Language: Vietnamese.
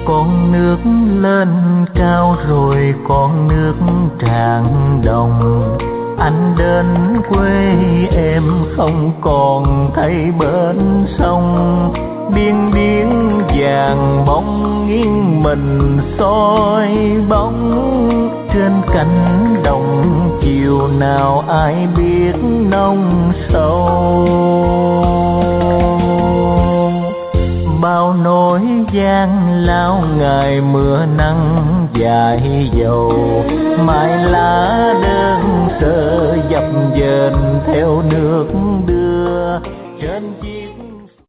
con nước lên cao rồi con nước tràn đồng. Anh đến quê em không còn thấy bên sông, biên biến vàng bóng nghiêng mình soi bóng. Trên cánh đồng chiều nào ai biết nông sâu, bao nỗi gian lao ngày mưa nắng dài dầu. Mai lá đơn sơ dập dềnh theo nước đưa trên chiếc